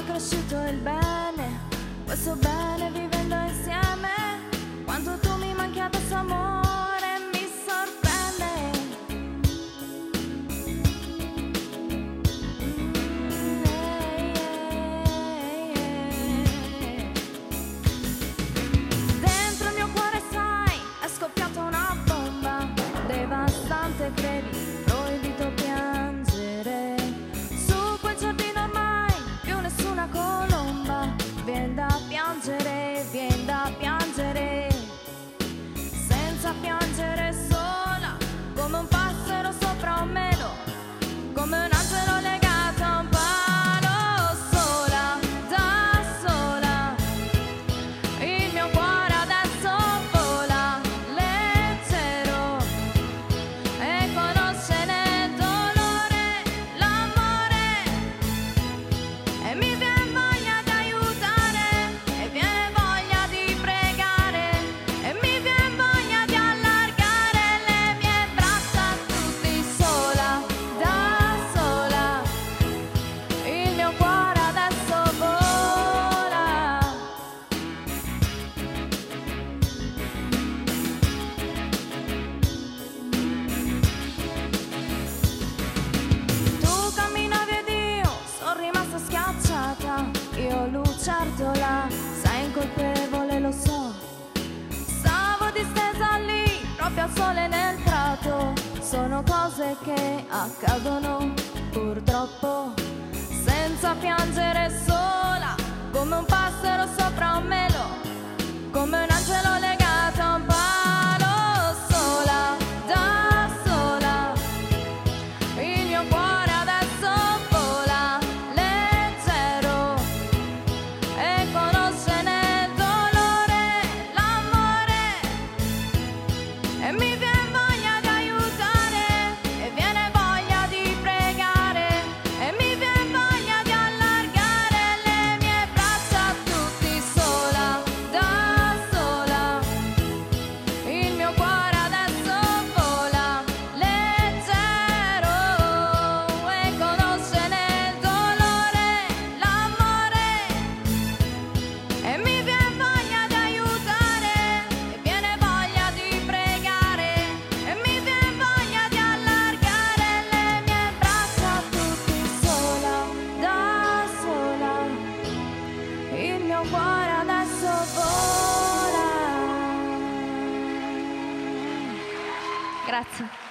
è cresciuto il bene, questo bene vivendo insieme. Quanto tu mi manchi adesso amore mi sorprende. Dentro il mio cuore sai è scoppiata una bomba devastante, credi, proibito piangere. Su quel giardino ormai più nessuna colomba. Vien da piangere, vien da piangere. Senza piangere sola, come un passero sopra un melo, come un angelo legato a un palo. Sola, da sola, il mio cuore adesso vola leggero e conosce nel dolore l'amore. E mi viene voglia di aiutare, e viene voglia di pregare, e mi viene voglia di allargare le mie braccia a tutti. Sola, da sola, il mio cuore adesso vola. Tu camminavi ed io sono rimasta schiacciata. Io lucertola, sei incolpevole, lo so. Stavo distesa lì, proprio al sole nel prato. Sono cose che accadono, purtroppo. Senza piangere sola, come un passero sopra un melo, come un angelo legato a un palo. Sola, da sola, il mio cuore adesso vola leggero e conosce nel dolore l'amore. E mi viene voglia di aiutare, e viene voglia di pregare, e mi viene voglia di allargare le mie braccia a tutti. Sola, da sola, il mio cuore adesso vola leggero e conosce nel dolore l'amore. E mi viene voglia di aiutare, e viene voglia di pregare, e mi viene voglia di allargare le mie braccia a tutti. Sola, da sola, il mio cuore adesso vola. Grazie.